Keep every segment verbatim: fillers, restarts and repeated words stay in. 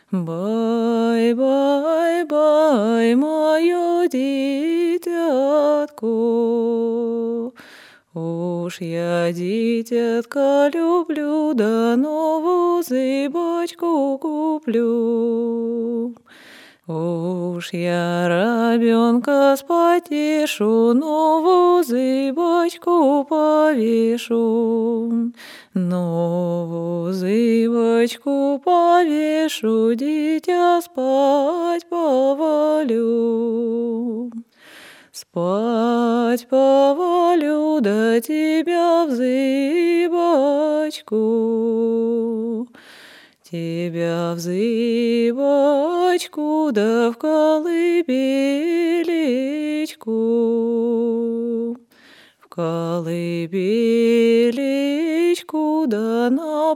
Бай, бай, бай, моё дитятко. Уж я, дитятка, люблю, да новую зыбочку куплю. Уж я ребенка спотешу, новую зыбочку повешу. Новую зыбочку повешу, дитя спать повалю. Спать повалю, да тебя в зыбочку. Тебя в зыбочку, да в колыбелечку. В колыбелечку, да на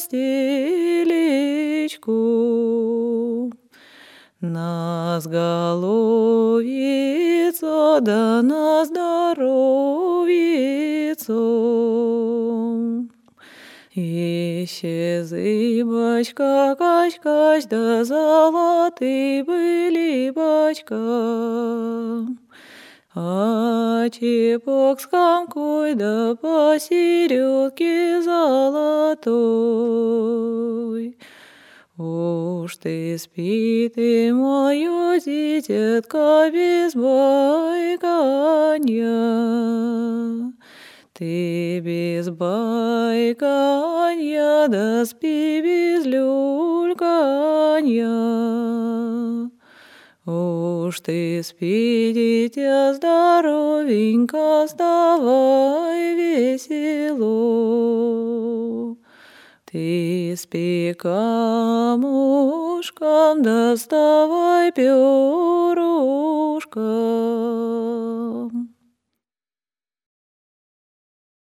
постелечку. На сголовицу, да на здоровицу. Еще зыбочка, кась-кась, да золотый были бочка. А чепок с комкой, да посередке золотой. Уж ты спи ты, моё дитятко, без байканья. Ты без байканья, да спи без люльканья. Уж ты спи, дитя, здоровенько, вставай весело. Ты спи камушком, да вставай перышком.